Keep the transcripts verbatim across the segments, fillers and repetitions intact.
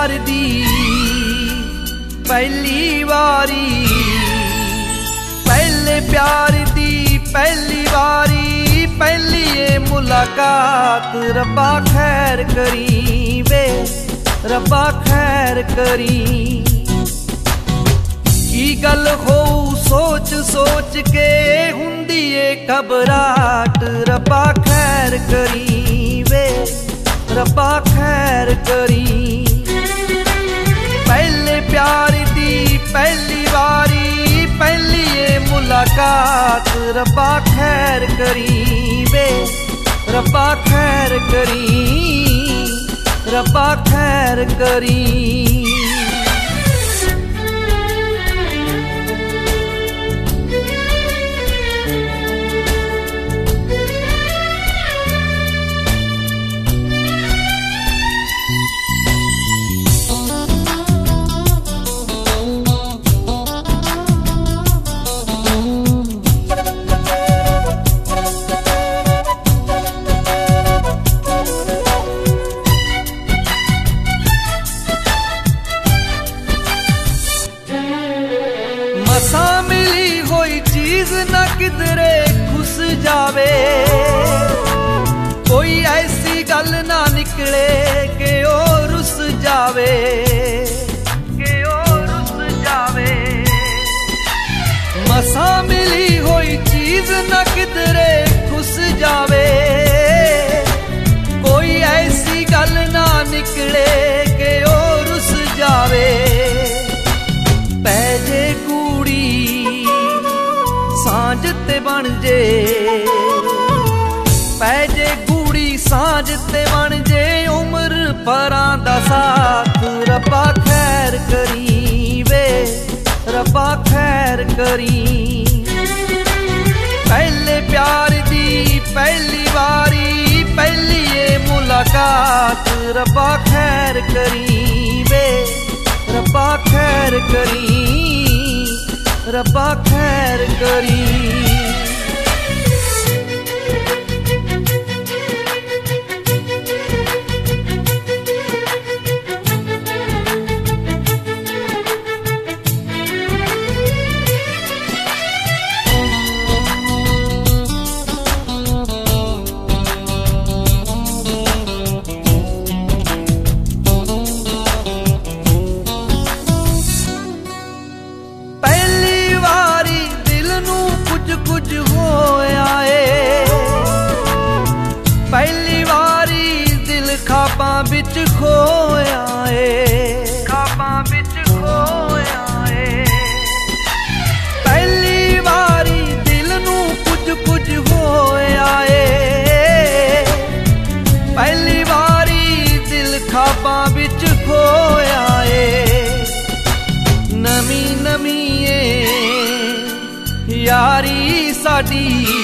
प्यार दी पहली बारी, पहले प्यार दी पहली बारी, पहली ये मुलाकात। रब्बा खैर करी वे, रब्बा खैर करी। की गल हो सोच सोच के हुंदी ए घबराहट। रब्बा खैर करी वे, रब्बा खैर करी। पहले प्यार दी पहली बारी, पहली ये मुलाकात। रब्बा खैर करी वे, रब्बा खैर करी, रब्बा खैर करी। मसा मिली हुई चीज न किधरे खुस जावे, कोई ऐसी गल ना निकले के ओ रुस जावे, के ओ रुस जावे। मसा मिली हुई चीज न किधरे खुस जावे, कोई ऐसी गल ना निकले के ओ रुस जावे। पैजे सांझ ते बन जे, पैजे गूड़ी सांझ ते बन जे, उम्र परां दा साथ। रब्बा खैर करी वे, रब्बा खैर करी। पहले प्यार दी पहली बारी, पहली ये मुलाकात। रब्बा खैर करी वे, रब्बा खैर करी, रब्बा खैर करी। कुछ होया ए पहली बारी, दिल खाबां बिच खोया ए, खाबां बिच खोया ए। पहली बारी दिल नू कुछ कुछ होया ए, पहली बारी दिल खाबां बिच खोया ए। नमी नमी ए यारी साडी,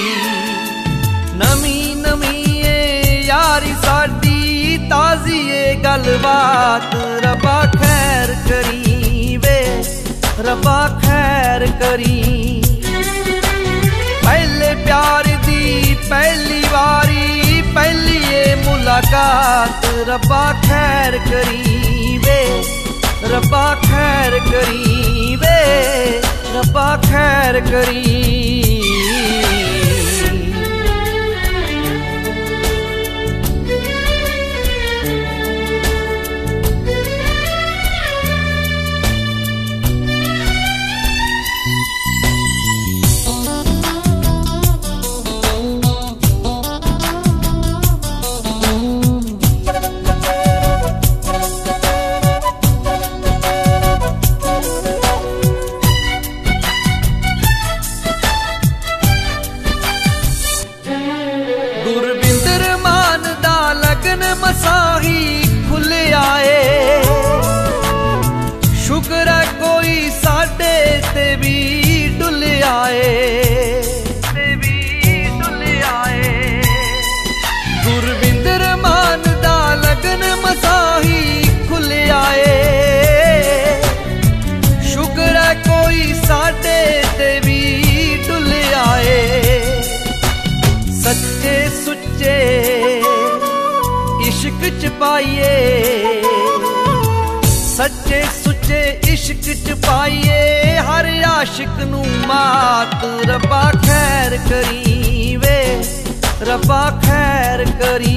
नमी नमी ए यारी साडी, ताजी ए गलबात। रब्बा खैर करी वे, रब्बा खैर करी। पहले प्यार दी पहली बारी, पहली ये मुलाकात। रब्बा खैर करी वे, रब्बा खैर करी वे, रब्बा खैर करी। मसाही खुल आए, शुक्र है कोई साडे ते भी डुल आए, ते भी डुल आए। गुरविंदर मान दा लगन मसाही खुल आए, शुक्र है कोई साडे ते भी डुल आए। सच्चे सुच्चे इश्क च पाइए, पिछे इश्क च पाइए हर आशिक नू मात। रब्बा खैर करी वे, रब्बा खैर करी।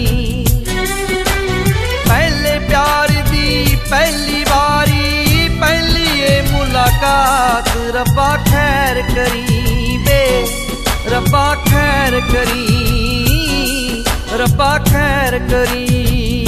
पहले प्यार दी पहली बारी पहली ये मुलाकात। रब्बा खैर करी वे, रब्बा खैर करी, रब्बा खैर करी।